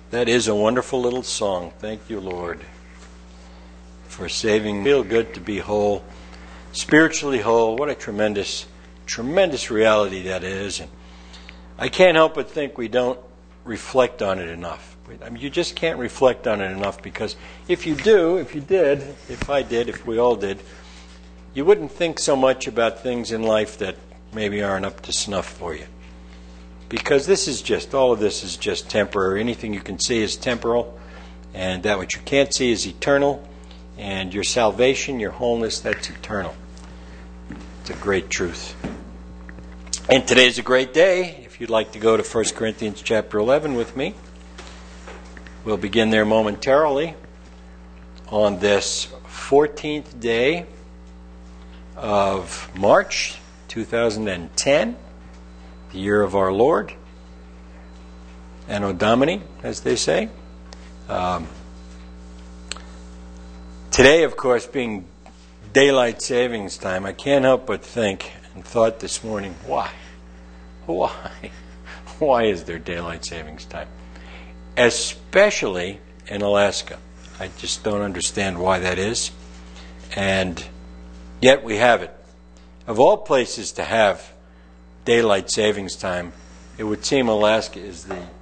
That is a wonderful little song. Thank you, Lord, for saving me. Feel good to be whole, spiritually whole. What a tremendous, tremendous reality that is. And I can't help but think we don't reflect on it enough. I mean, you just can't reflect on it enough, because if you did, if we all did, you wouldn't think so much about things in life that maybe aren't up to snuff for you. Because all of this is just temporary. Anything you can see is temporal, and that which you can't see is eternal, and your salvation, your wholeness, that's eternal. It's a great truth. And today's a great day. If you'd like to go to 1 Corinthians chapter 11 with me, we'll begin there momentarily on this 14th day of March 2010. The year of our Lord, Anno Domini, as they say. Today, of course, being daylight savings time, I can't help but think and thought this morning, why? Why is there daylight savings time? Especially in Alaska. I just don't understand why that is. And yet we have it. Of all places to have daylight savings time, it would seem Alaska is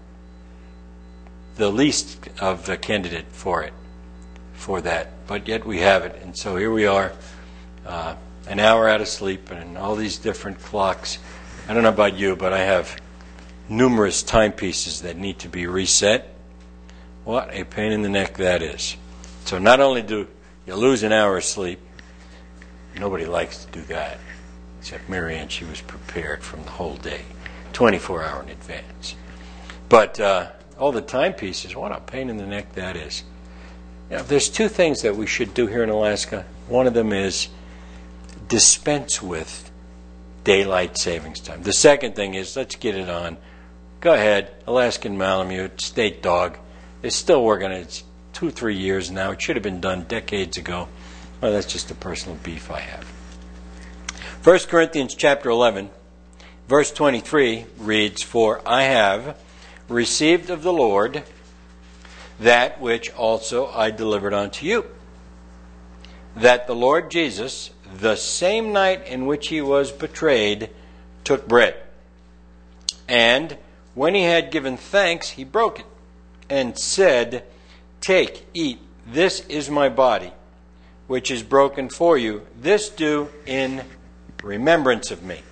the least of the candidate for that. But yet we have it, and so here we are, an hour out of sleep, and all these different clocks. I don't know about you, but I have numerous timepieces that need to be reset. What a pain in the neck that is. So not only do you lose an hour of sleep, nobody likes to do that. Except Marianne, she was prepared from the whole day, 24 hours in advance. But all the timepieces, what a pain in the neck that is. You know, there's two things that we should do here in Alaska. One of them is dispense with daylight savings time. The second thing is, let's get it on. Go ahead, Alaskan Malamute, state dog. They're still working on it. It's 2-3 years now. It should have been done decades ago. Well, that's just a personal beef I have. 1 Corinthians chapter 11, verse 23 reads, "For I have received of the Lord that which also I delivered unto you, that the Lord Jesus, the same night in which he was betrayed, took bread. And when he had given thanks, he broke it, and said, Take, eat, this is my body, which is broken for you. This do in remembrance of me."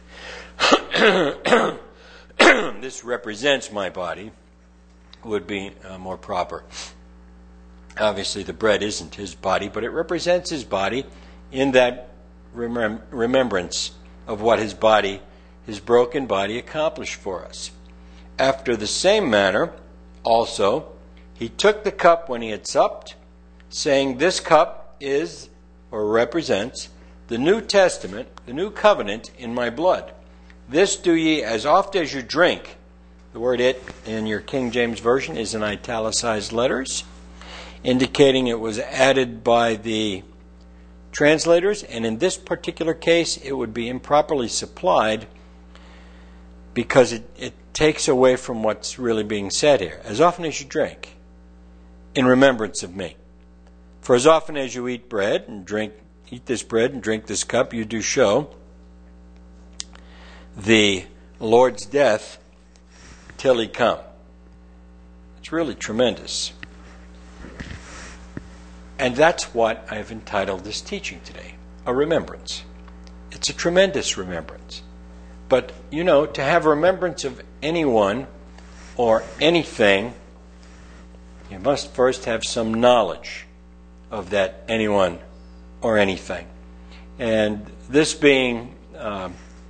This represents my body, would be more proper. Obviously, the bread isn't his body, but it represents his body in that remembrance of what his body, his broken body, accomplished for us. After the same manner, also, he took the cup when he had supped, saying, This cup is, or represents, the New Testament, the New Covenant in my blood. This do ye as oft as you drink. The word "it" in your King James Version is in italicized letters, indicating it was added by the translators, and in this particular case it would be improperly supplied because it takes away from what's really being said here. As often as you drink, in remembrance of me. For as often as you eat this bread and drink this cup, you do show the Lord's death till he come. It's really tremendous. And that's what I've entitled this teaching today, a remembrance. It's a tremendous remembrance. But, to have remembrance of anyone or anything, you must first have some knowledge of that anyone or anything. And this being a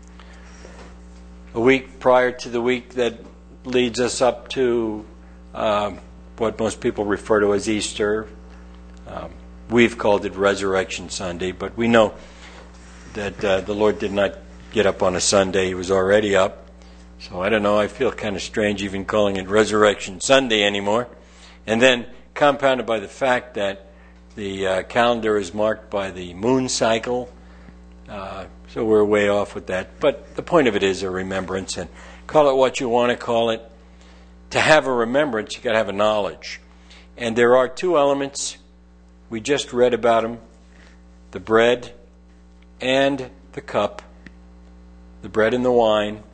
week prior to the week that leads us up to what most people refer to as Easter. We've called it Resurrection Sunday, but we know that the Lord did not get up on a Sunday. He was already up. So I don't know, I feel kind of strange even calling it Resurrection Sunday anymore. And then compounded by the fact that the calendar is marked by the moon cycle. So we're way off with that. But the point of it is a remembrance, and call it what you want to call it. to have a remembrance, you've got to have a knowledge. And there are two elements. We just read about them. The bread and the cup. The bread and the wine,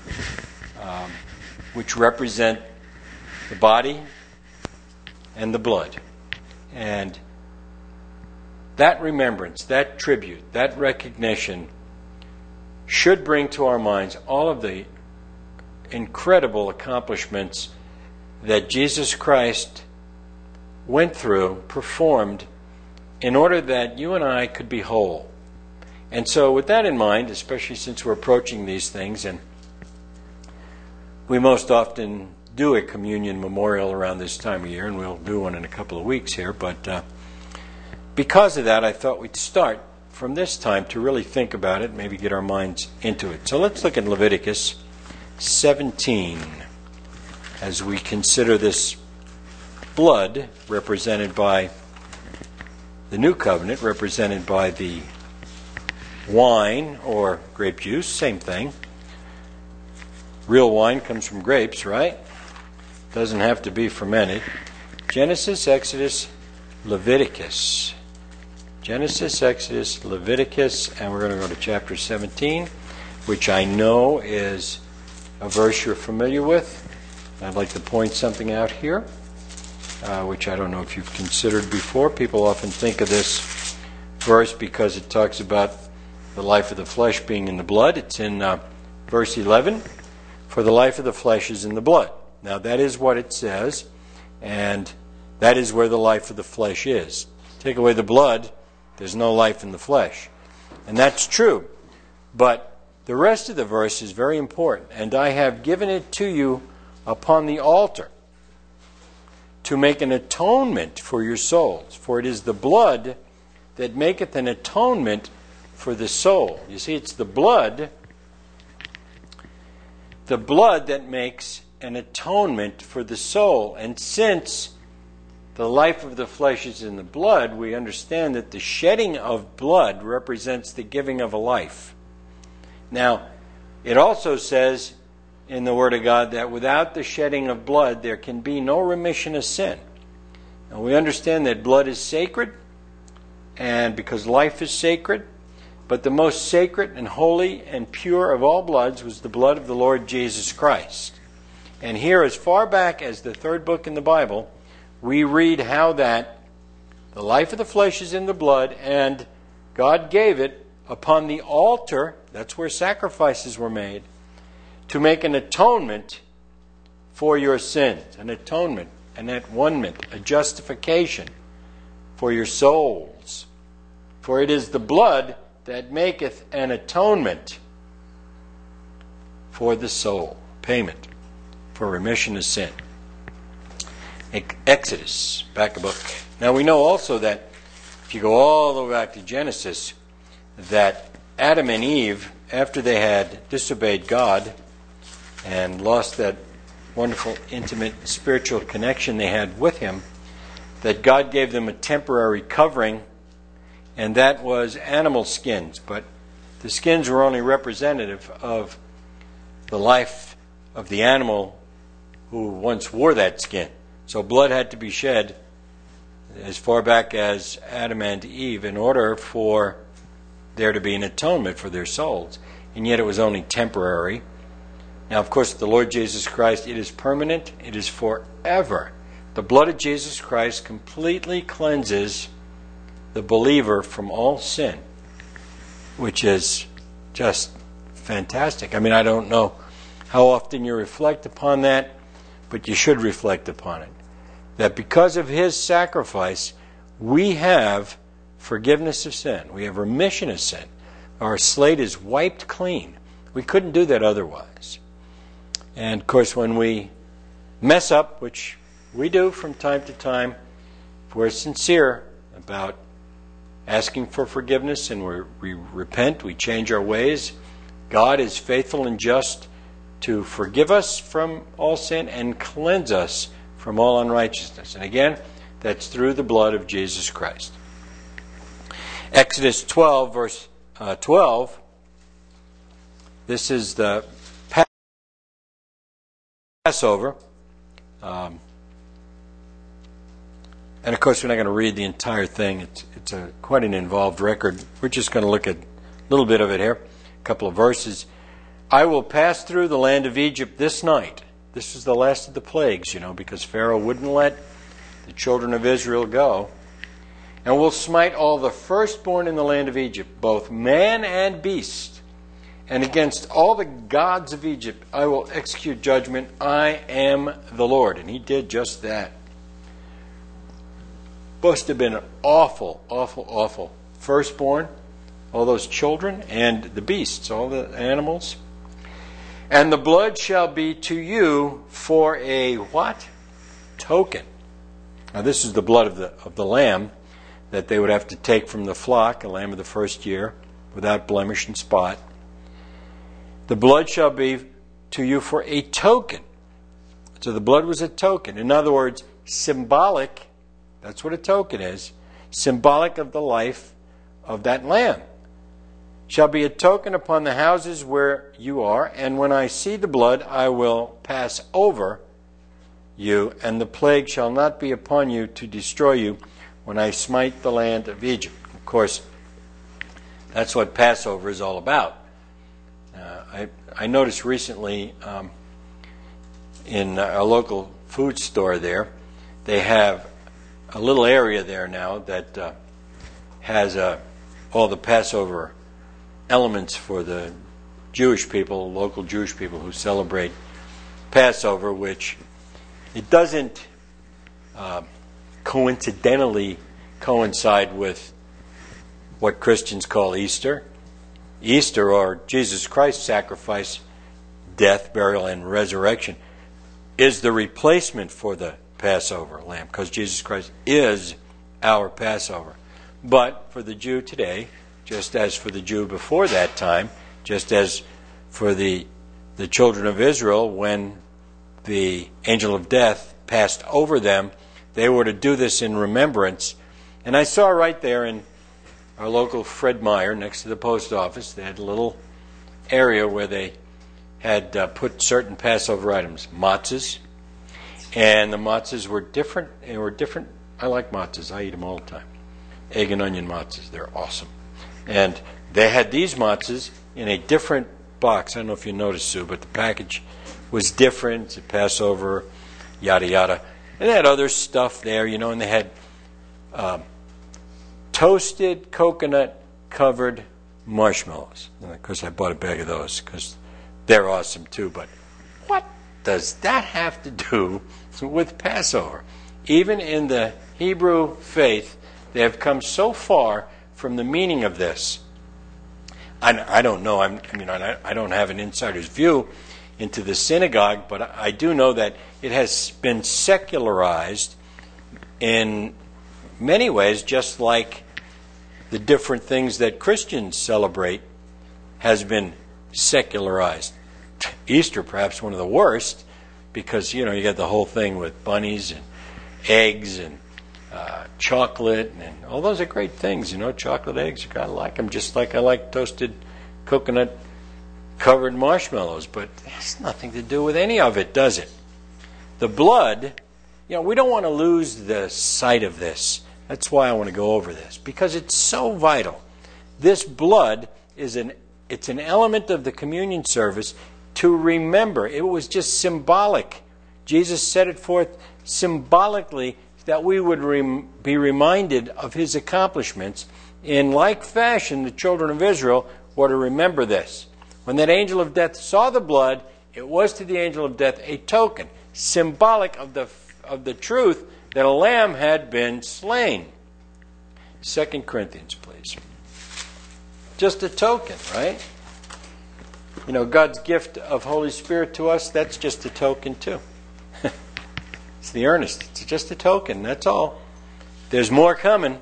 which represent the body and the blood. And that remembrance, that tribute, that recognition should bring to our minds all of the incredible accomplishments that Jesus Christ went through, performed, in order that you and I could be whole. And so with that in mind, especially since we're approaching these things, and we most often do a communion memorial around this time of year, and we'll do one in a couple of weeks here, but because of that, I thought we'd start from this time to really think about it, maybe get our minds into it. So let's look at Leviticus 17 as we consider this blood represented by the new covenant, represented by the wine or grape juice, same thing. Real wine comes from grapes, right? Doesn't have to be fermented. Genesis, Exodus, Leviticus. Genesis, Exodus, Leviticus, and we're going to go to chapter 17, which I know is a verse you're familiar with. I'd like to point something out here, which I don't know if you've considered before. People often think of this verse because it talks about the life of the flesh being in the blood. It's in verse 11. For the life of the flesh is in the blood. Now that is what it says, and that is where the life of the flesh is. Take away the blood, there's no life in the flesh. And that's true. But the rest of the verse is very important. And I have given it to you upon the altar to make an atonement for your souls. For it is the blood that maketh an atonement for the soul. You see, it's the blood that makes an atonement for the soul. And since the life of the flesh is in the blood, we understand that the shedding of blood represents the giving of a life. Now, it also says in the Word of God that without the shedding of blood, there can be no remission of sin. Now, we understand that blood is sacred, and because life is sacred, but the most sacred and holy and pure of all bloods was the blood of the Lord Jesus Christ. And here, as far back as the third book in the Bible, we read how that the life of the flesh is in the blood, and God gave it upon the altar, that's where sacrifices were made, to make an atonement for your sins. An atonement, an at-one-ment, a justification for your souls. For it is the blood that maketh an atonement for the soul. Payment for remission of sin. Exodus, back a book. Now we know also that if you go all the way back to Genesis, that Adam and Eve, after they had disobeyed God and lost that wonderful, intimate, spiritual connection they had with Him, that God gave them a temporary covering, and that was animal skins. But the skins were only representative of the life of the animal who once wore that skin. So blood had to be shed as far back as Adam and Eve in order for there to be an atonement for their souls. And yet it was only temporary. Now, of course, the Lord Jesus Christ, it is permanent. It is forever. The blood of Jesus Christ completely cleanses the believer from all sin, which is just fantastic. I mean, I don't know how often you reflect upon that, but you should reflect upon it. That because of His sacrifice, we have forgiveness of sin. We have remission of sin. Our slate is wiped clean. We couldn't do that otherwise. And of course, when we mess up, which we do from time to time, if we're sincere about asking for forgiveness and we repent, we change our ways, God is faithful and just to forgive us from all sin and cleanse us from all unrighteousness. And again, that's through the blood of Jesus Christ. Exodus 12, verse 12. This is the Passover. And of course, we're not going to read the entire thing. It's quite an involved record. We're just going to look at a little bit of it here, a couple of verses. I will pass through the land of Egypt this night. This is the last of the plagues, because Pharaoh wouldn't let the children of Israel go. And will smite all the firstborn in the land of Egypt, both man and beast. And against all the gods of Egypt I will execute judgment. I am the Lord. And he did just that. Must have been an awful, awful, awful firstborn, all those children, and the beasts, all the animals. And the blood shall be to you for a what? Token. Now this is the blood of the lamb that they would have to take from the flock, a lamb of the first year, without blemish and spot. The blood shall be to you for a token. So the blood was a token. In other words, symbolic. That's what a token is. Symbolic of the life of that lamb. Shall be a token upon the houses where you are, and when I see the blood, I will pass over you, and the plague shall not be upon you to destroy you when I smite the land of Egypt. Of course, that's what Passover is all about. I noticed recently in a local food store there, they have a little area there now that has all the Passover elements for the Jewish people, local Jewish people who celebrate Passover, which it doesn't coincidentally coincide with what Christians call Easter. Easter, or Jesus Christ's sacrifice, death, burial, and resurrection, is the replacement for the Passover lamb, because Jesus Christ is our Passover. But for the Jew today, just as for the Jew before that time, just as for the children of Israel, when the angel of death passed over them, they were to do this in remembrance. And I saw right there in our local Fred Meyer, next to the post office, they had a little area where they had put certain Passover items, matzahs, and the matzahs were different. They were different. I like matzahs. I eat them all the time. Egg and onion matzahs. They're awesome. And they had these matzahs in a different box. I don't know if you noticed, Sue, but the package was different. It's a Passover, yada, yada. And they had other stuff there, and they had toasted coconut-covered marshmallows. And of course, I bought a bag of those because they're awesome too. But what does that have to do with Passover? Even in the Hebrew faith, they have come so far from the meaning of this. I don't know. I don't have an insider's view into the synagogue, but I do know that it has been secularized in many ways, just like the different things that Christians celebrate has been secularized. Easter, perhaps one of the worst, because, you got the whole thing with bunnies and eggs and chocolate, and all those are great things, chocolate eggs. You gotta like them, just like I like toasted coconut-covered marshmallows. But it has nothing to do with any of it, does it? The blood, we don't want to lose the sight of this. That's why I want to go over this, because it's so vital. This blood is an element of the communion service to remember. It was just symbolic. Jesus set it forth symbolically that we would be reminded of his accomplishments. In like fashion, the children of Israel were to remember this. When that angel of death saw the blood, it was to the angel of death a token, symbolic of the truth that a lamb had been slain. 2 Corinthians, please. Just a token, right? God's gift of Holy Spirit to us, that's just a token too. It's the earnest. It's just a token, that's all. There's more coming.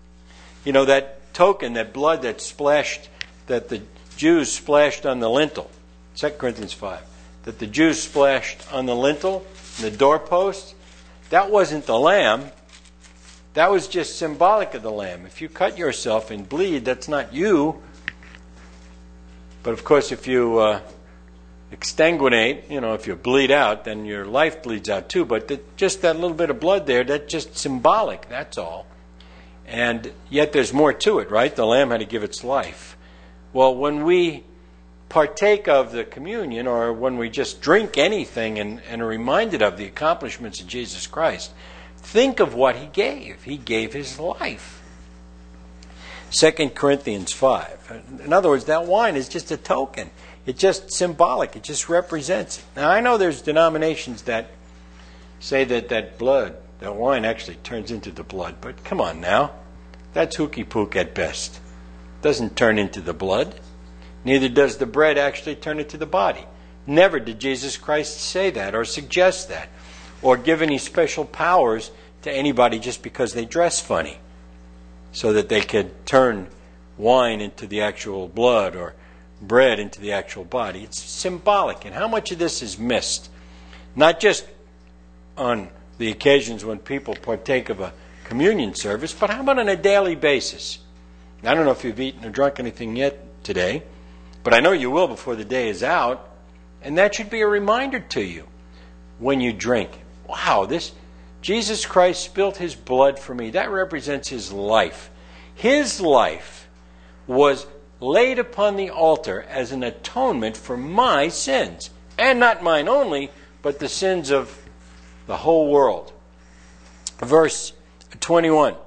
That token, that blood that the Jews splashed on the lintel. 2 Corinthians 5. That the Jews splashed on the lintel, the doorpost. That wasn't the lamb. That was just symbolic of the lamb. If you cut yourself and bleed, that's not you. But of course, if you exsanguinate, if you bleed out, then your life bleeds out too. But just that little bit of blood there, that's just symbolic, that's all. And yet there's more to it, right? The Lamb had to give its life. Well, when we partake of the communion, or when we just drink anything and are reminded of the accomplishments of Jesus Christ, think of what He gave. He gave His life. 2 Corinthians 5. In other words, that wine is just a token. It's just symbolic. It just represents it. Now, I know there's denominations that say that wine actually turns into the blood. But come on now. That's hooky-pook at best. It doesn't turn into the blood. Neither does the bread actually turn into the body. Never did Jesus Christ say that or suggest that or give any special powers to anybody just because they dress funny so that they could turn wine into the actual blood or bread into the actual body. It's symbolic. And how much of this is missed? Not just on the occasions when people partake of a communion service, but how about on a daily basis? I don't know if you've eaten or drunk anything yet today, but I know you will before the day is out, and that should be a reminder to you when you drink. Wow, Jesus Christ spilt His blood for me. That represents His life. His life was laid upon the altar as an atonement for my sins. And not mine only, but the sins of the whole world. Verse 21.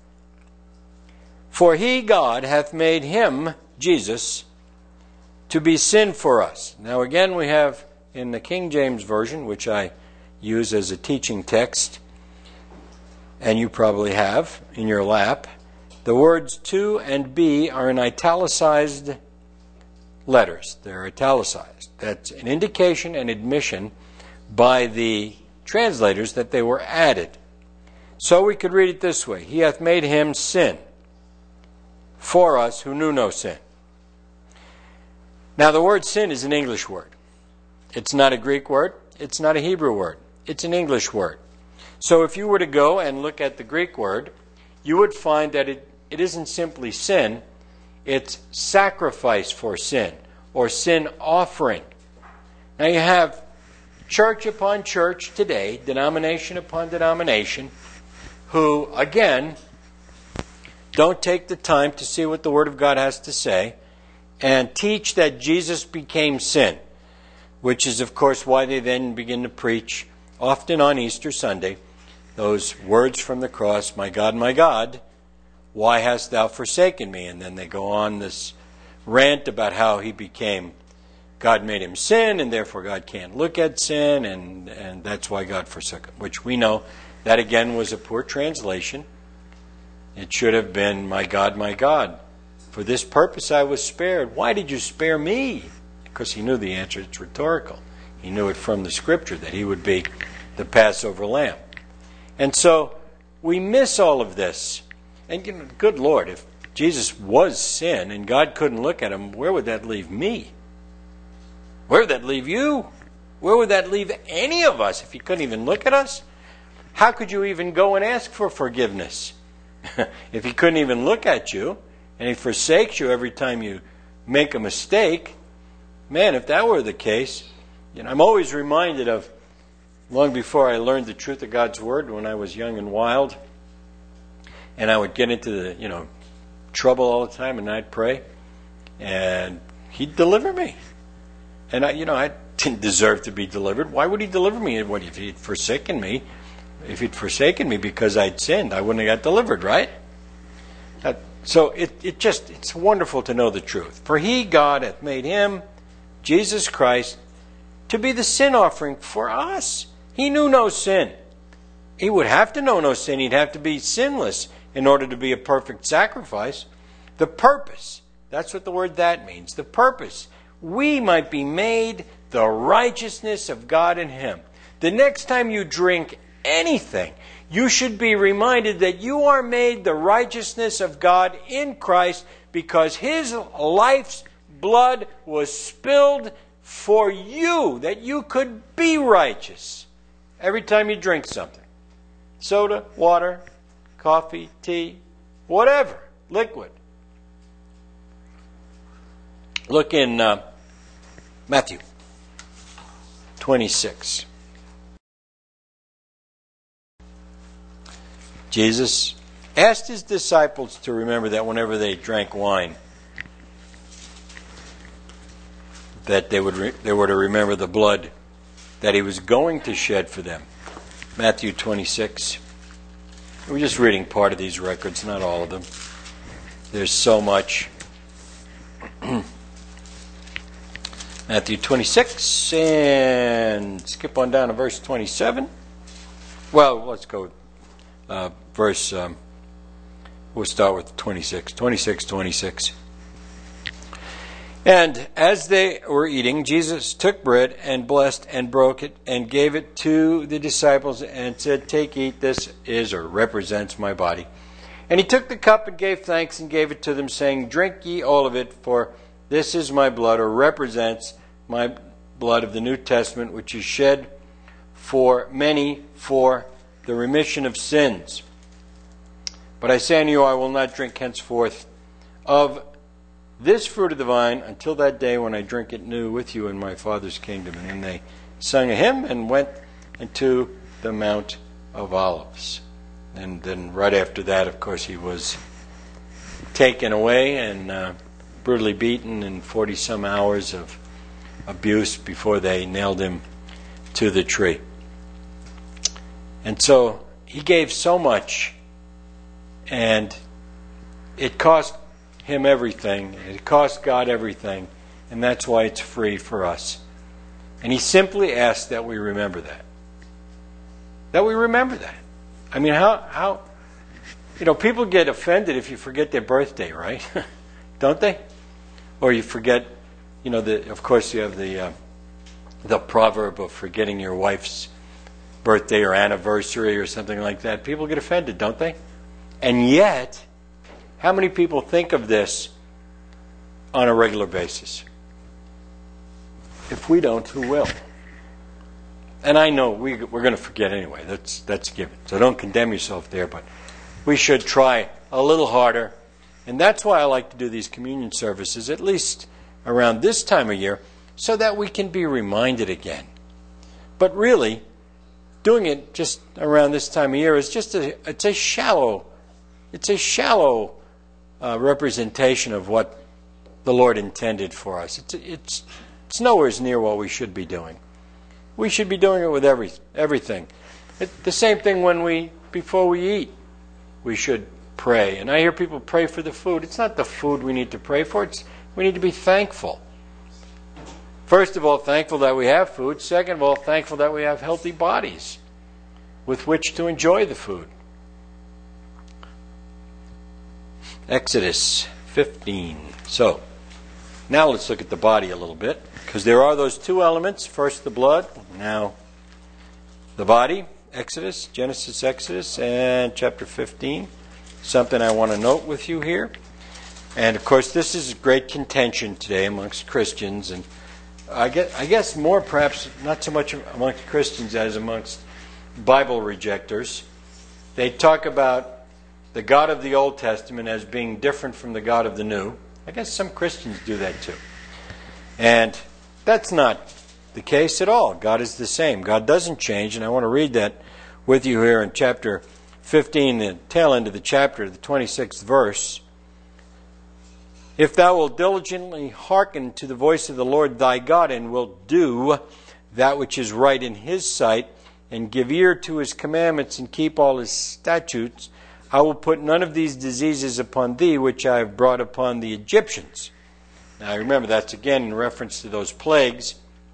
For He, God, hath made Him, Jesus, to be sin for us. Now again we have in the King James Version, which I use as a teaching text, and you probably have in your lap, the words to and be are in italicized letters. They're italicized. That's an indication and admission by the translators that they were added. So we could read it this way. He hath made Him sin for us who knew no sin. Now the word sin is an English word. It's not a Greek word. It's not a Hebrew word. It's an English word. So if you were to go and look at the Greek word, you would find that it isn't simply sin, it's sacrifice for sin, or sin offering. Now you have church upon church today, denomination upon denomination, who, again, don't take the time to see what the Word of God has to say, and teach that Jesus became sin, which is, of course, why they then begin to preach, often on Easter Sunday, those words from the cross, my God, why hast thou forsaken me? And then they go on this rant about how God made him sin, and therefore God can't look at sin, and that's why God forsook him, which we know that again was a poor translation. It should have been, my God, for this purpose I was spared. Why did you spare me? Because he knew the answer. It's rhetorical. He knew it from the Scripture that he would be the Passover lamb. And so we miss all of this. And good Lord, if Jesus was sin and God couldn't look at him, where would that leave me? Where would that leave you? Where would that leave any of us if he couldn't even look at us? How could you even go and ask for forgiveness? If he couldn't even look at you and he forsakes you every time you make a mistake, man, if that were the case, I'm always reminded of long before I learned the truth of God's Word when I was young and wild, and I would get into the, trouble all the time, and I'd pray, and He'd deliver me. And I didn't deserve to be delivered. Why would He deliver me? What if He'd forsaken me? If He'd forsaken me because I'd sinned, I wouldn't have got delivered, right? So it's wonderful to know the truth. For He, God, hath made Him, Jesus Christ, to be the sin offering for us. He knew no sin. He would have to know no sin. He'd have to be sinless in order to be a perfect sacrifice. The purpose, that's what the word that means. The purpose, we might be made the righteousness of God in Him. The next time you drink anything, you should be reminded that you are made the righteousness of God in Christ because His life's blood was spilled for you, that you could be righteous every time you drink something. Soda, water, coffee, tea, whatever, liquid. Look in Matthew 26. Jesus asked his disciples to remember that whenever they drank wine, that they were to remember the blood that he was going to shed for them. Matthew 26. We're just reading part of these records, not all of them. There's so much. Matthew 26, and skip on down to verse 27. Well, let's go we'll start with 26. 26. And as they were eating, Jesus took bread and blessed and broke it and gave it to the disciples and said, "Take, eat, this is or represents my body." And he took the cup and gave thanks and gave it to them, saying, "Drink ye all of it, for this is my blood," or represents my blood of the New Testament, which is shed for many for the remission of sins. But I say unto you, I will not drink henceforth of this fruit of the vine until that day when I drink it new with you in my Father's kingdom. And then they sung a hymn and went into the Mount of Olives. And then right after that, of course, he was taken away and brutally beaten in 40-some hours of abuse before they nailed him to the tree. And so he gave so much, and it cost him everything. It cost God everything, and that's why it's free for us. And he simply asked that we remember that. That we remember that. I mean, how people get offended if you forget their birthday, right? Don't they? Or you forget, of course you have the proverb of forgetting your wife's birthday or anniversary or something like that. People get offended, don't they? And yet, how many people think of this on a regular basis? If we don't, who will? And I know we're going to forget anyway. That's given. So don't condemn yourself there, but we should try a little harder. And that's why I like to do these communion services, at least around this time of year, so that we can be reminded again. But really, doing it just around this time of year is just a shallow representation of what the Lord intended for us. It's nowhere near what we should be doing. We should be doing it with everything. The same thing before we eat, we should pray. And I hear people pray for the food. It's not the food we need to pray for. We need to be thankful. First of all, thankful that we have food. Second of all, thankful that we have healthy bodies with which to enjoy the food. Exodus 15. So, now let's look at the body a little bit, because there are those two elements. First the blood, now the body. Genesis, Exodus, and chapter 15. Something I want to note with you here. And of course, this is great contention today amongst Christians, and I guess more perhaps not so much amongst Christians as amongst Bible rejectors. They talk about the God of the Old Testament as being different from the God of the New. I guess some Christians do that too. And that's not the case at all. God is the same. God doesn't change, and I want to read that with you here in chapter 15, the tail end of the chapter, the 26th verse. If thou wilt diligently hearken to the voice of the Lord thy God, and wilt do that which is right in his sight, and give ear to his commandments, and keep all his statutes, I will put none of these diseases upon thee, which I have brought upon the Egyptians. Now remember, that's again in reference to those plagues.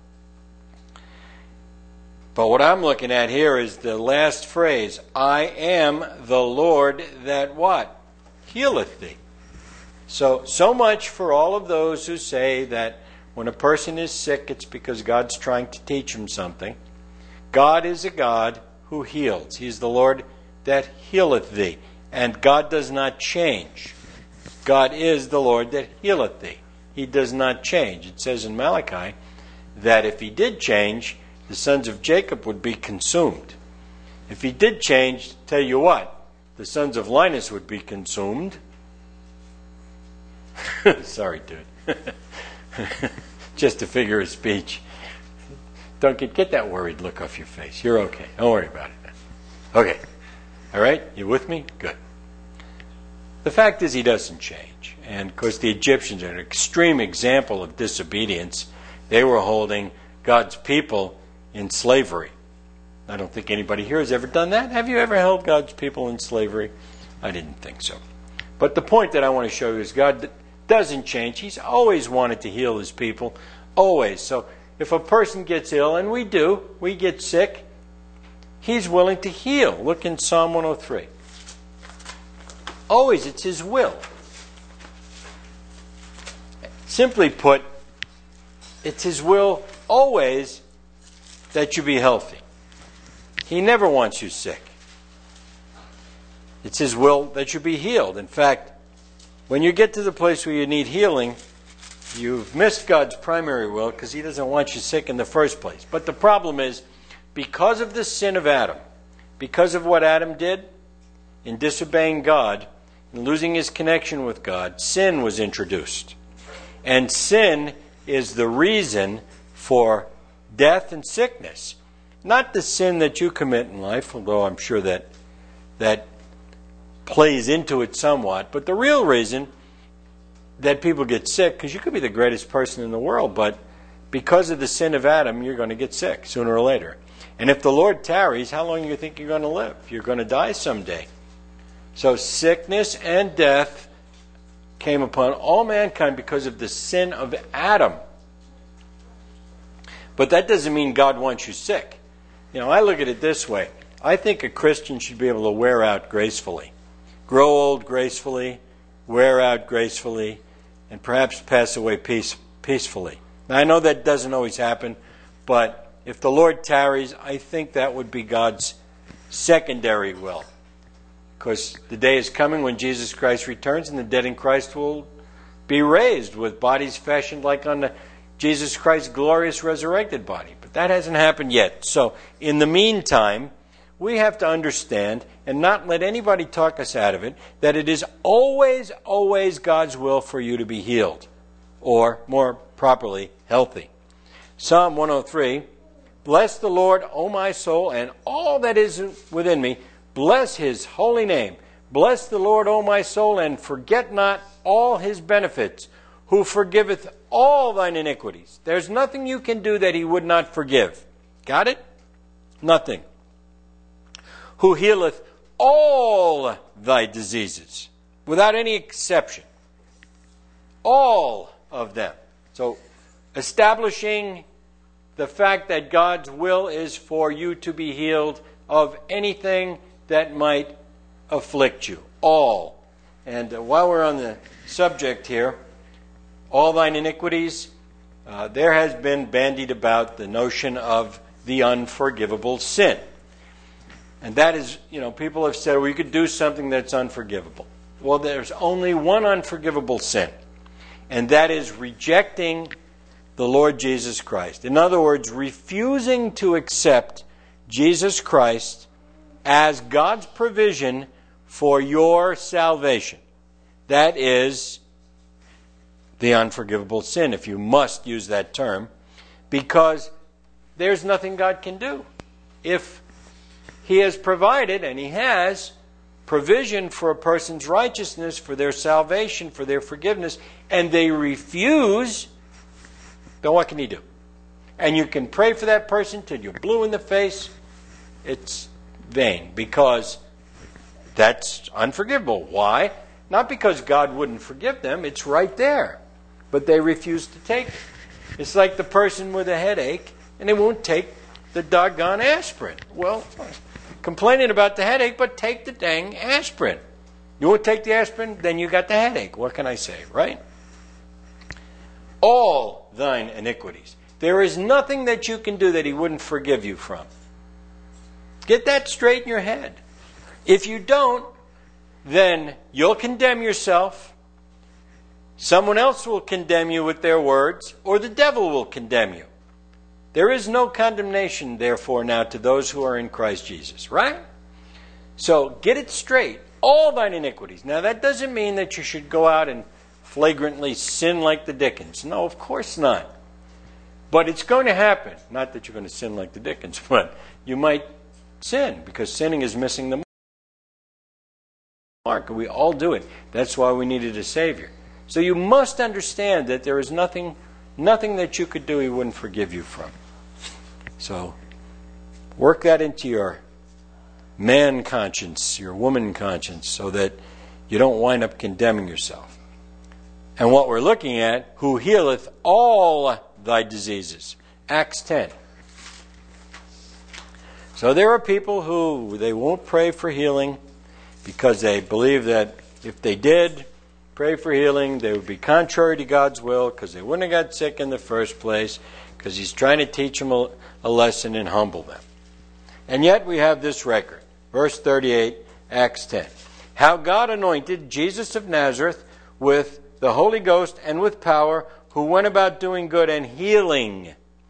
But what I'm looking at here is the last phrase, I am the Lord that what? Healeth thee. So much for all of those who say that when a person is sick, it's because God's trying to teach him something. God is a God who heals. He is the Lord that healeth thee. And God does not change. God is the Lord that healeth thee. He does not change. It says in Malachi that if he did change, the sons of Jacob would be consumed. If he did change, tell you what, the sons of Linus would be consumed. Sorry, dude. Just a figure of speech. Don't get that worried look off your face. You're okay. Don't worry about it. Okay. All right? You with me? Good. The fact is he doesn't change. And, of course, the Egyptians are an extreme example of disobedience. They were holding God's people in slavery. I don't think anybody here has ever done that. Have you ever held God's people in slavery? I didn't think so. But the point that I want to show you is God doesn't change. He's always wanted to heal his people. Always. So if a person gets ill, and we do, we get sick, he's willing to heal. Look in Psalm 103. Always, it's his will. Simply put, it's his will always that you be healthy. He never wants you sick. It's his will that you be healed. In fact, when you get to the place where you need healing, you've missed God's primary will because he doesn't want you sick in the first place. But the problem is, because of the sin of Adam, because of what Adam did in disobeying God and losing his connection with God, sin was introduced. And sin is the reason for death and sickness. Not the sin that you commit in life, although I'm sure that plays into it somewhat, but the real reason that people get sick, because you could be the greatest person in the world, but because of the sin of Adam, you're going to get sick sooner or later. And if the Lord tarries, how long do you think you're going to live? You're going to die someday. So sickness and death came upon all mankind because of the sin of Adam. But that doesn't mean God wants you sick. You know, I look at it this way. I think a Christian should be able to wear out gracefully. Grow old gracefully, wear out gracefully, and perhaps pass away peacefully. Now, I know that doesn't always happen, but if the Lord tarries, I think that would be God's secondary will. Because the day is coming when Jesus Christ returns and the dead in Christ will be raised with bodies fashioned like on Jesus Christ's glorious resurrected body. But that hasn't happened yet. So, in the meantime, we have to understand and not let anybody talk us out of it, that it is always, always God's will for you to be healed, or more properly, healthy. Psalm 103, bless the Lord, O my soul, and all that is within me. Bless his holy name. Bless the Lord, O my soul, and forget not all his benefits, who forgiveth all thine iniquities. There's nothing you can do that he would not forgive. Got it? Nothing. Who healeth all thy diseases, without any exception. All of them. So, establishing the fact that God's will is for you to be healed of anything that might afflict you. All. And while we're on the subject here, all thine iniquities, there has been bandied about the notion of the unforgivable sin. And that is, people have said, well, you could do something that's unforgivable. Well, there's only one unforgivable sin, and that is rejecting the Lord Jesus Christ. In other words, refusing to accept Jesus Christ as God's provision for your salvation. That is the unforgivable sin, if you must use that term, because there's nothing God can do. If he has provided, and he has, provision for a person's righteousness, for their salvation, for their forgiveness, and they refuse, then what can he do? And you can pray for that person till you're blue in the face. It's vain, because that's unforgivable. Why? Not because God wouldn't forgive them. It's right there. But they refuse to take it. It's like the person with a headache, and they won't take the doggone aspirin. Well, complaining about the headache, but take the dang aspirin. You won't take the aspirin, then you got the headache. What can I say, right? All thine iniquities. There is nothing that you can do that he wouldn't forgive you from. Get that straight in your head. If you don't, then you'll condemn yourself. Someone else will condemn you with their words, or the devil will condemn you. There is no condemnation, therefore, now to those who are in Christ Jesus, right? So, get it straight. All thine iniquities. Now, that doesn't mean that you should go out and flagrantly sin like the Dickens. No, of course not. But it's going to happen. Not that you're going to sin like the Dickens, but you might sin because sinning is missing the mark. We all do it. That's why we needed a Savior. So you must understand that there is nothing that you could do He wouldn't forgive you from. So work that into your man conscience, your woman conscience, so that you don't wind up condemning yourself. And what we're looking at, who healeth all thy diseases. Acts 10. So there are people who they won't pray for healing because they believe that if they did pray for healing, they would be contrary to God's will because they wouldn't have got sick in the first place because He's trying to teach them a lesson and humble them. And yet we have this record. Verse 38, Acts 10. How God anointed Jesus of Nazareth with the Holy Ghost and with power, who went about doing good and healing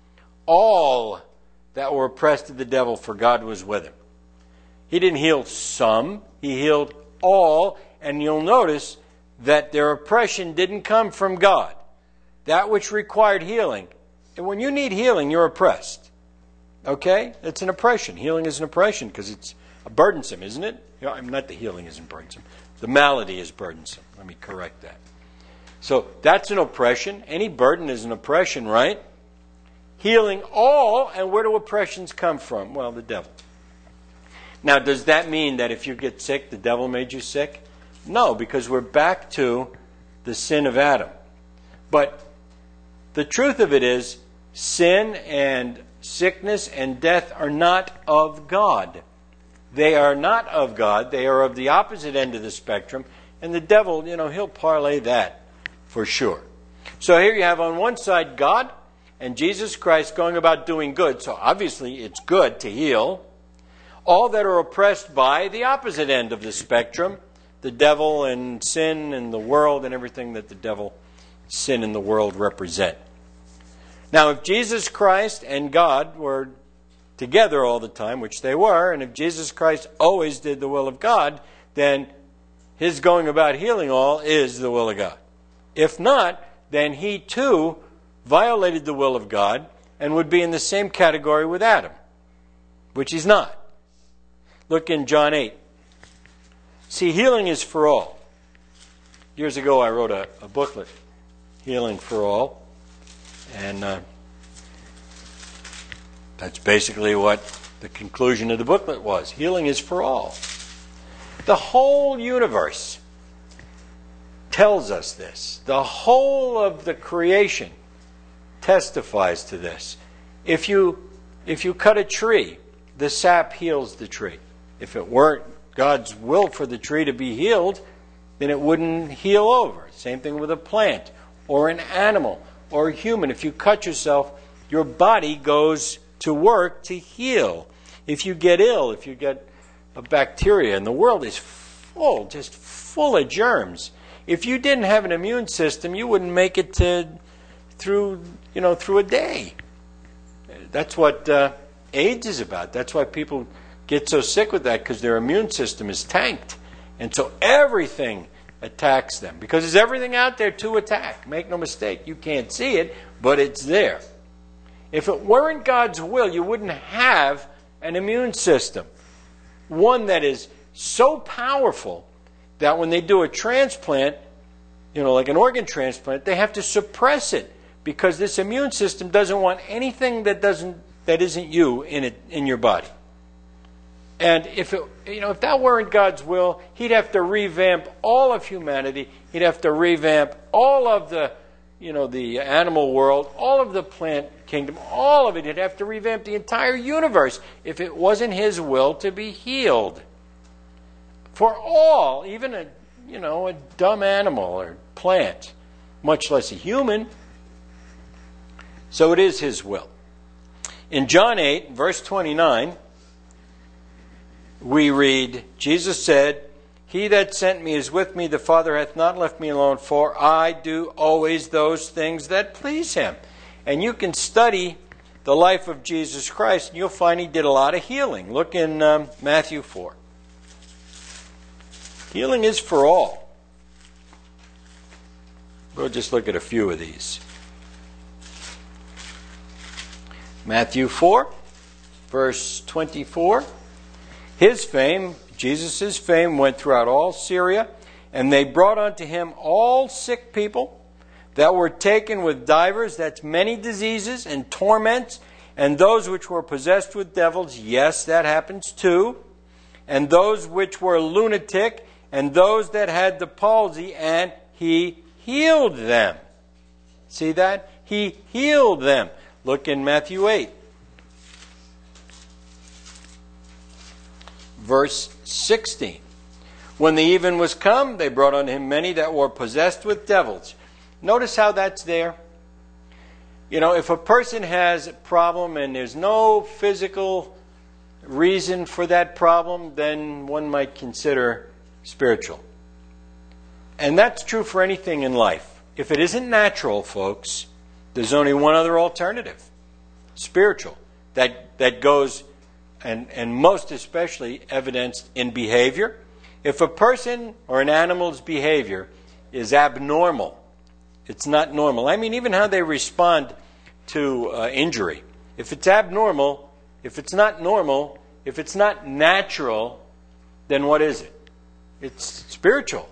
all that were oppressed of the devil, for God was with him. He didn't heal some, He healed all, and you'll notice that their oppression didn't come from God. That which required healing. And when you need healing, you're oppressed. Okay? It's an oppression. Healing is an oppression because it's burdensome, isn't it? Not the healing isn't burdensome. The malady is burdensome. Let me correct that. So that's an oppression. Any burden is an oppression, right? Healing all, and where do oppressions come from? Well, the devil. Now, does that mean that if you get sick, the devil made you sick? No, because we're back to the sin of Adam. But the truth of it is, sin and sickness and death are not of God. They are not of God. They are of the opposite end of the spectrum. And the devil, he'll parlay that for sure. So here you have on one side God and Jesus Christ going about doing good. So obviously it's good to heal all that are oppressed by the opposite end of the spectrum, the devil and sin and the world and everything that the devil, sin, and the world represent. Now, if Jesus Christ and God were together all the time, which they were, and if Jesus Christ always did the will of God, then His going about healing all is the will of God. If not, then He too violated the will of God and would be in the same category with Adam, which He's not. Look in John 8. See, healing is for all. Years ago I wrote a booklet, Healing for All, and that's basically what the conclusion of the booklet was. Healing is for all. The whole universe tells us this. The whole of the creation testifies to this. If you cut a tree, the sap heals the tree. If it weren't God's will for the tree to be healed, then it wouldn't heal over. Same thing with a plant or an animal or a human. If you cut yourself, your body goes to work to heal. If you get ill, if you get a bacteria, and the world is full, just full of germs. If you didn't have an immune system, you wouldn't make it through a day. That's what AIDS is about. That's why people get so sick with that, because their immune system is tanked. And so everything attacks them, because there's everything out there to attack. Make no mistake. You can't see it, but it's there. If it weren't God's will, you wouldn't have an immune system. One that is so powerful that when they do a transplant, like an organ transplant, they have to suppress it because this immune system doesn't want anything that isn't you in your body. And if that weren't God's will, He'd have to revamp all of humanity. He'd have to revamp all of the animal world, all of the plant kingdom, all of it. He'd have to revamp the entire universe if it wasn't His will to be healed. For all, even a dumb animal or plant, much less a human. So it is His will. In John 8, verse 29, we read, Jesus said, He that sent me is with me, the Father hath not left me alone, for I do always those things that please Him. And you can study the life of Jesus Christ, and you'll find He did a lot of healing. Look in Matthew 4. Healing is for all. We'll just look at a few of these. Matthew 4, verse 24. His fame, Jesus' fame, went throughout all Syria, and they brought unto him all sick people that were taken with divers, that's many diseases and torments, and those which were possessed with devils, yes, that happens too, and those which were lunatic, and those that had the palsy, and he healed them. See that? He healed them. Look in Matthew 8. Verse 16. When the even was come, they brought unto him many that were possessed with devils. Notice how that's there. You know, if a person has a problem and there's no physical reason for that problem, then one might consider spiritual. And that's true for anything in life. If it isn't natural, folks, there's only one other alternative. Spiritual. That goes, and most especially evidenced in behavior. If a person or an animal's behavior is abnormal, it's not normal. I mean, even how they respond to injury. If it's abnormal, if it's not normal, if it's not natural, then what is it? It's spiritual.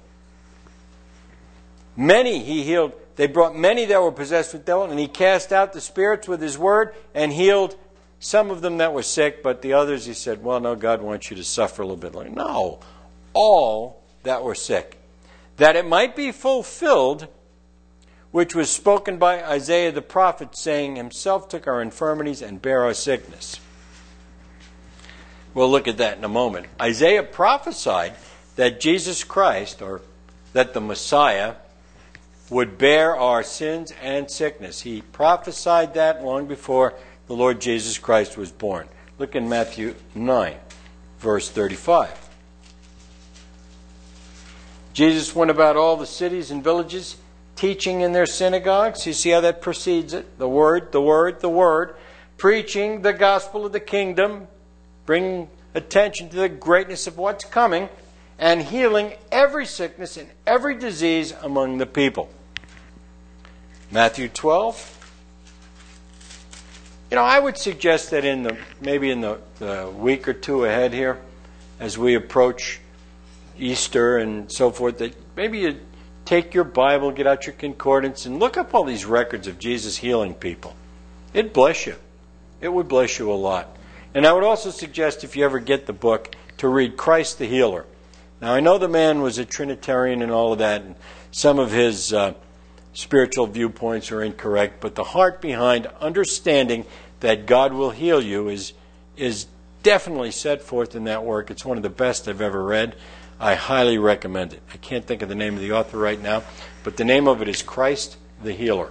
Many he healed. They brought many that were possessed with devils, and he cast out the spirits with his word and healed some of them that were sick, but the others he said, well, no, God wants you to suffer a little bit longer. No, all that were sick, that it might be fulfilled, which was spoken by Isaiah the prophet, saying, himself took our infirmities and bare our sickness. We'll look at that in a moment. Isaiah prophesied that Jesus Christ, or that the Messiah, would bear our sins and sickness. He prophesied that long before the Lord Jesus Christ was born. Look in Matthew 9, verse 35. Jesus went about all the cities and villages, teaching in their synagogues. You see how that precedes it? The word, the word, the word. Preaching the gospel of the kingdom, bringing attention to the greatness of what's coming, and healing every sickness and every disease among the people. Matthew 12. You know, I would suggest that maybe in the week or two ahead here, as we approach Easter and so forth, that maybe you take your Bible, get out your concordance, and look up all these records of Jesus healing people. It'd bless you. It would bless you a lot. And I would also suggest, if you ever get the book, to read Christ the Healer. Now, I know the man was a Trinitarian and all of that, and some of his spiritual viewpoints are incorrect, but the heart behind understanding that God will heal you is definitely set forth in that work. It's one of the best I've ever read. I highly recommend it. I can't think of the name of the author right now, but the name of it is Christ the Healer.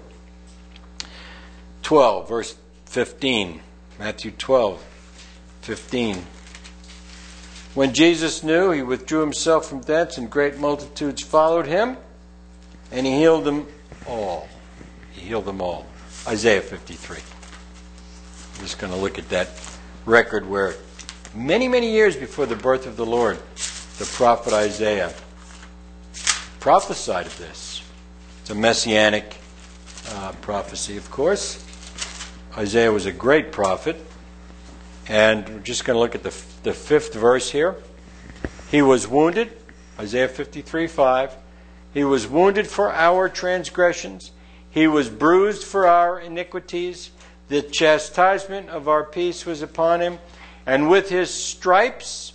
12, verse 15. Matthew 12, 15. When Jesus knew, he withdrew himself from thence, and great multitudes followed him, and he healed them all. He healed them all. Isaiah 53. I'm just going to look at that record where many, many years before the birth of the Lord, the prophet Isaiah prophesied of this. It's a messianic prophecy, of course. Isaiah was a great prophet. And we're just going to look at the fifth verse here. He was wounded, Isaiah 53:5. He was wounded for our transgressions. He was bruised for our iniquities. The chastisement of our peace was upon him. And with his stripes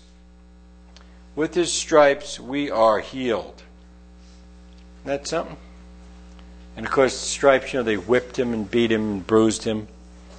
we are healed. Isn't that something? And of course, the stripes, they whipped him and beat him and bruised him.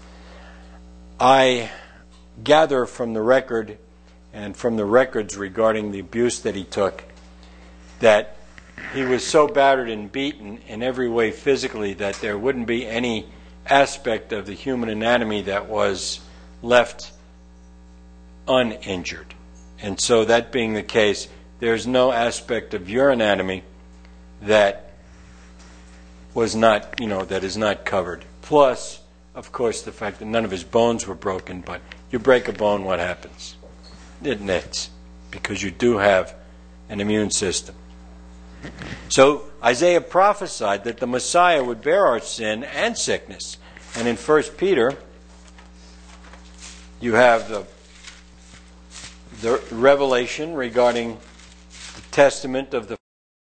I gather from the record and from the records regarding the abuse that he took that he was so battered and beaten in every way physically that there wouldn't be any aspect of the human anatomy that was left uninjured. And so that being the case, there's no aspect of your anatomy that was not, that is not covered. Plus, of course, the fact that none of his bones were broken, but you break a bone, what happens? It knits, because you do have an immune system. So Isaiah prophesied that the Messiah would bear our sin and sickness. And in 1 Peter You have the revelation regarding the testament of the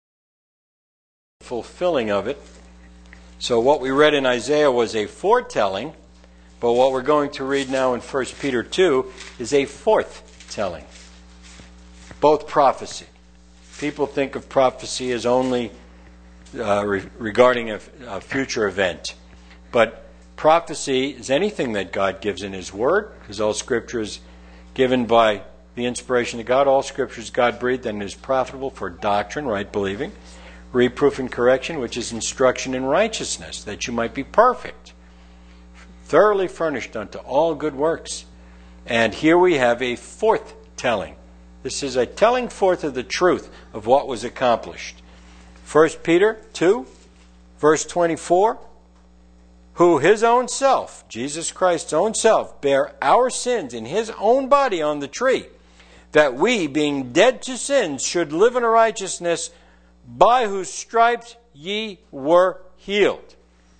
fulfilling of it. So what we read in Isaiah was a foretelling, but what we're going to read now in 1 Peter 2 is a forthtelling. Both prophecy. People think of prophecy as only regarding a future event. But prophecy is anything that God gives in His Word, because all Scripture is given by the inspiration of God. All Scripture is God-breathed and is profitable for doctrine, right believing, reproof and correction, which is instruction in righteousness, that you might be perfect, thoroughly furnished unto all good works. And here we have a forthtelling. This is a telling forth of the truth of what was accomplished. 1 Peter 2, verse 24, who His own self, Jesus Christ's own self, bare our sins in His own body on the tree, that we, being dead to sins, should live in righteousness, by whose stripes ye were healed.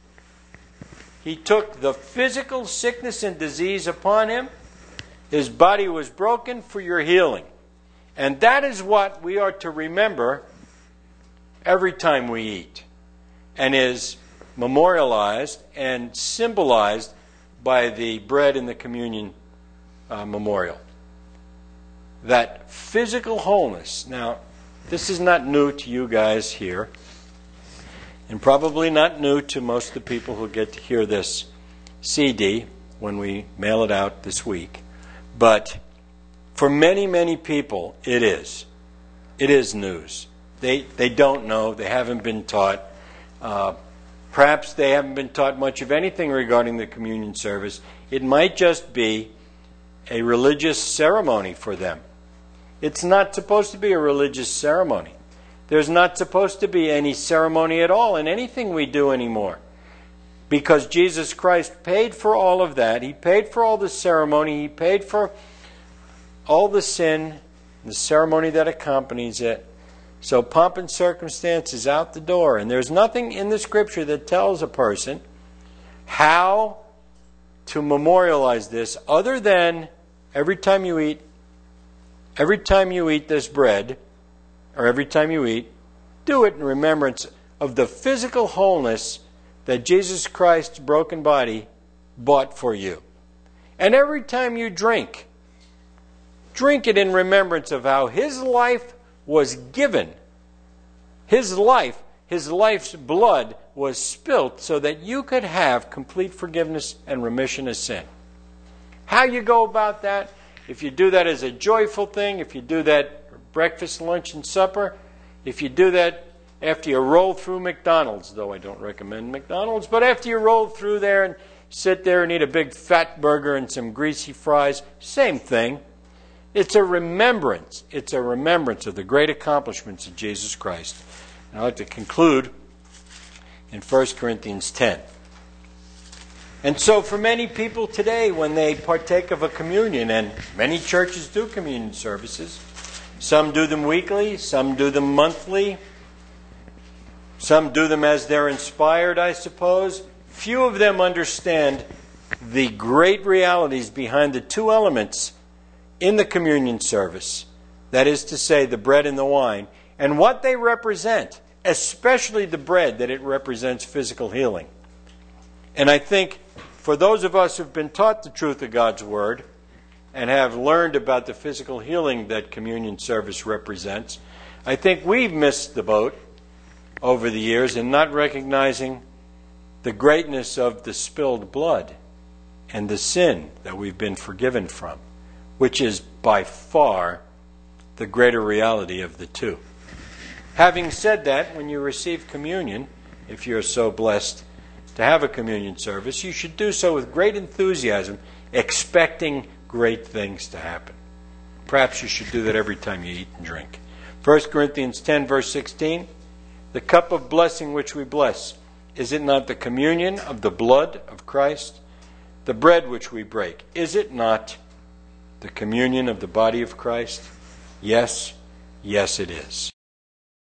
He took the physical sickness and disease upon Him. His body was broken for your healing. And that is what we are to remember every time we eat, and is memorialized and symbolized by the bread in the communion memorial. That physical wholeness. Now, this is not new to you guys here, and probably not new to most of the people who get to hear this CD when we mail it out this week. But for many, many people, it is. It is news. They don't know. They haven't been taught. Perhaps they haven't been taught much of anything regarding the communion service. It might just be a religious ceremony for them. It's not supposed to be a religious ceremony. There's not supposed to be any ceremony at all in anything we do anymore. Because Jesus Christ paid for all of that. He paid for all the ceremony. He paid for all the sin, the ceremony that accompanies it. So pomp and circumstance is out the door. And there's nothing in the Scripture that tells a person how to memorialize this other than every time you eat this bread, or every time you eat, do it in remembrance of the physical wholeness that Jesus Christ's broken body bought for you. And every time you drink it in remembrance of how His life was given. His life's blood was spilt so that you could have complete forgiveness and remission of sin. How you go about that? If you do that as a joyful thing, if you do that for breakfast, lunch, and supper, if you do that after you roll through McDonald's, though I don't recommend McDonald's, but after you roll through there and sit there and eat a big fat burger and some greasy fries, same thing. It's a remembrance. It's a remembrance of the great accomplishments of Jesus Christ. And I'd like to conclude in 1 Corinthians 10. And so for many people today, when they partake of a communion, and many churches do communion services, some do them weekly, some do them monthly, some do them as they're inspired, I suppose. Few of them understand the great realities behind the two elements in the communion service, that is to say, the bread and the wine, and what they represent, especially the bread, that it represents physical healing. And I think for those of us who've been taught the truth of God's Word and have learned about the physical healing that communion service represents, I think we've missed the boat over the years in not recognizing the greatness of the spilled blood and the sin that we've been forgiven from, which is by far the greater reality of the two. Having said that, when you receive communion, if you're so blessed to have a communion service, you should do so with great enthusiasm, expecting great things to happen. Perhaps you should do that every time you eat and drink. 1 Corinthians 10, verse 16, the cup of blessing which we bless, is it not the communion of the blood of Christ? The bread which we break, is it not the communion of the body of Christ? Yes, yes it is.